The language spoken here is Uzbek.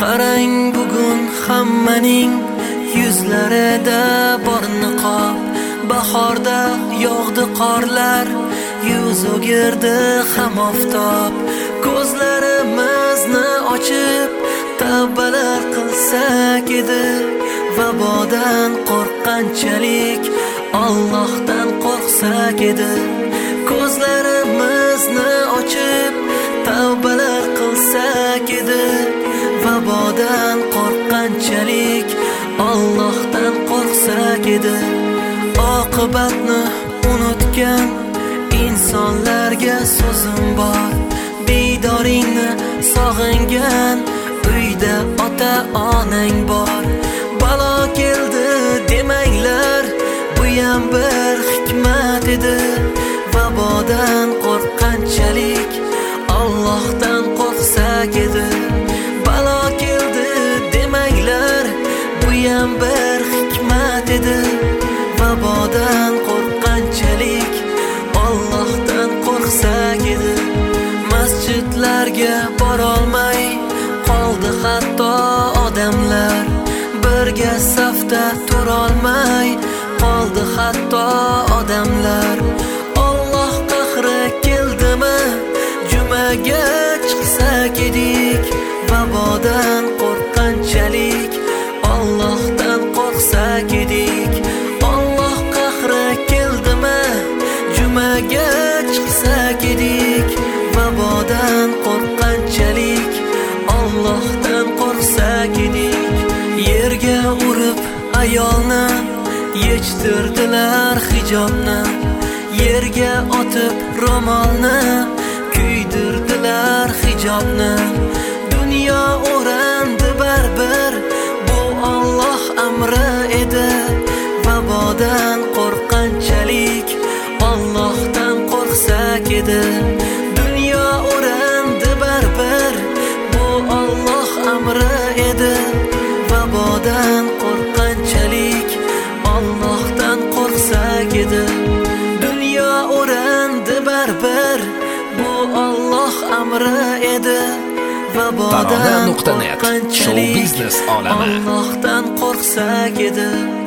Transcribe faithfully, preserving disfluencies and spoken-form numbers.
Qarang bugun hammaning yuzlarida bor niqob. Bahorda yog'di qorlar, yuz o'girdi ham oftob. Ko'zlarimizni ochib tavbalar qilsak edi, vabodan qo'rqqanchalik Allohdan qo'rqsak edi. Ko'zlarimizni ochib tavbalar qilsak edi, vabodan qo'rqqanchalik Allohdan qo'rqsak edi. Oqibatni unutgan insonlarga so'zim bor. Didoringni sog'ingan uyda ota-onang bor. Balo keldi demanglar, bu ham bir hikmat edi. Vabodan qo'rqqanchalik Allohdan qo'rqsak edi. Balo keldi demanglar, bu ham bir hikmat edi. Vabodan qo'rqqanchalik Allohdan qo'rqsak edi. Masjidlarga borolmay qoldi hatto odamlar. Birga safda turolmay qoldi hatto odamlar. Alloh qahri keldimi, jumaga chiqsak edik. Vabodan qo'rqqanchalik Allohdan qo'rqsak edik. Alloh qahri keldimi, jumaga chiqsak edik. Vabodan qo'rqqanchalik Allohdan qo'rqsak edik. Yerga urib ayolni yechtirdilar hijobni. Yerga otib ro'molni kuydirdilar hijobni. Dunyo o'randi baribir, bu Alloh amri edi. Vabodan qo'rqqanchalik Allohdan qo'rqsak edi. Dunyo o'randi baribir, bu Alloh amri edi. Vabodan qo'rqqanchalik Allohdan qo'rqsak edi. Dunyo o'randi baribir, bu Alloh amri edi. Vabodan qo'rqqanchalik Allohdan qo'rqsak edi.